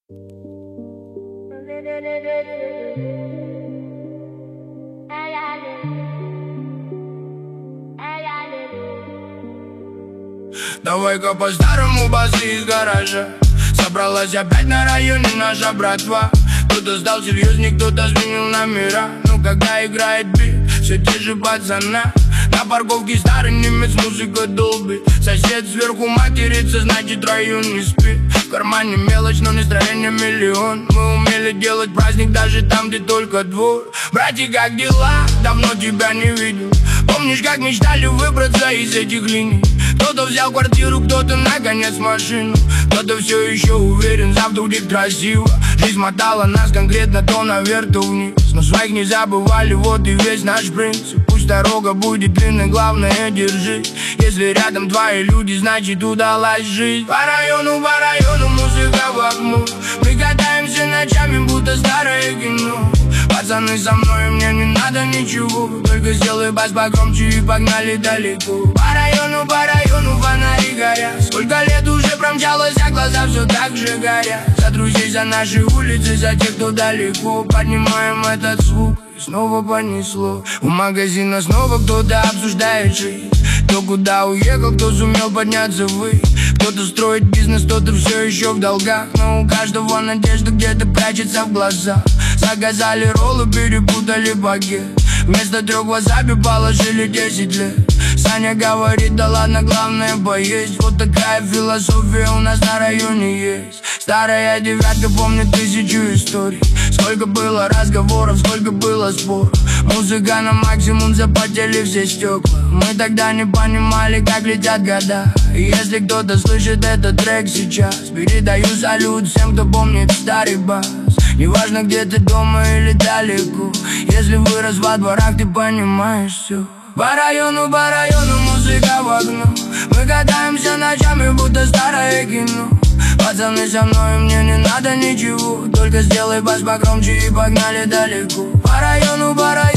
Давай-ка по-старому басы из гаража. Собралась опять на районе наша братва. Кто-то стал серьезней, кто-то сменил номера. Ну когда играет бит, все те же пацана. На парковке старый немец, музыка долбит. Сосед сверху матерится, значит район не спит. В кармане мелочь, но настроение миллион. Мы умели делать праздник даже там, где только двор. Братья, как дела? Давно тебя не видел. Помнишь, как мечтали выбраться из этих линий? Кто-то взял квартиру, кто-то наконец машину. Кто-то все еще уверен, завтра будет красиво. Жизнь мотала нас конкретно то наверх, то вниз. Но своих не забывали, вот и весь наш принцип. Пусть дорога будет длинной, главное держись. Если рядом твои люди, значит удалась жизнь. По району, музыка в окно. Мы катаемся ночами, будто старое кино. Пацаны со мной, мне не надо ничего. Только сделай бас погромче и погнали далеко. По району, фонари горят. Сколько лет уже промчалось, а глаза все так же горят. За друзей, за наши улицы, за тех, кто далеко. Поднимаем этот звук, и снова понесло. У магазина снова кто-то обсуждает жизнь. Кто куда уехал, кто сумел подняться ввысь. Кто-то строит бизнес, кто-то все еще в долгах. Но у каждого надежда где-то прячется в глазах. Заказали роллы, перепутали багет. Вместо 3 васаби положили 10 лет. Саня говорит, да ладно, главное поесть. Вот такая философия у нас на районе есть. Старая девятка помнит 1000 историй. Сколько было разговоров, сколько было споров. Музыка на максимум, запотели все стекла. Мы тогда не понимали, как летят года. И если кто-то слышит этот трек сейчас, передаю салют всем, кто помнит старый бас. Неважно, где ты, дома или далеко. Если вырос во дворах, ты понимаешь все. По району, музыка в окно. Мы катаемся ночами, будто старое кино. Пацаны со мной, мне не надо ничего. Только сделай бас погромче и погнали далеко. По району,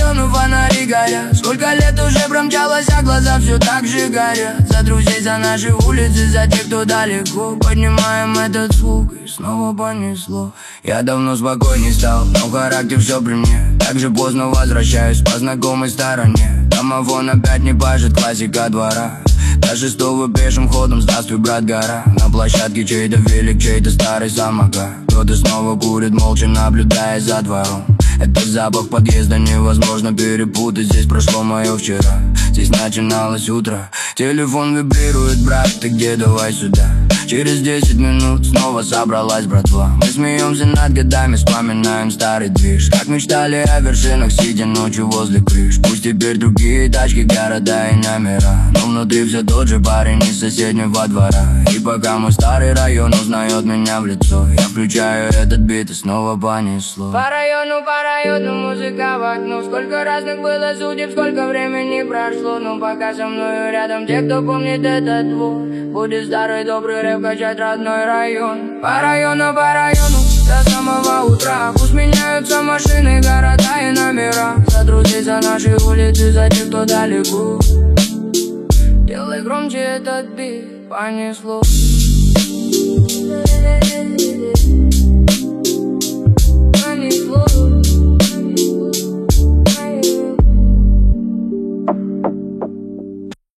фонари горят. Сколько лет уже промчалось, а глаза все так же горят. За друзей, за наши улицы, за тех, кто далеко. Поднимаем этот звук, и снова понесло. Я давно спокойней стал, но характер все при мне. Так же поздно возвращаюсь по знакомой стороне. Домофон опять не пашет, классика двора. До 6-го пешим ходом, здравствуй, брат, гора. На площадке чей-то велик, чей-то старый самокат. Кто-то снова курит, молча наблюдая за двором. Это запах подъезда невозможно перепутать. Здесь прошло мое вчера, здесь начиналось утро. Телефон вибрирует, брат, ты где, давай сюда. Через 10 минут снова собралась братва. Мы смеемся над годами, вспоминаем старый движ. Как мечтали о вершинах, сидя ночью возле крыш. Пусть теперь другие тачки, города и номера, но внутри все тот же парень из соседнего двора. И пока мой старый район узнает меня в лицо, я включаю этот бит и снова понесло. По району, музыка в окно. Сколько разных было судеб, сколько времени прошло. Но пока со мною рядом те, кто помнит этот двор. Будет старый добрый рэп качать родной район. По району, до самого утра. Пусть меняются машины, города и номера. За друзей, за наши улицы, за тех, кто далеко. Делай громче этот бит, понесло. Понесло.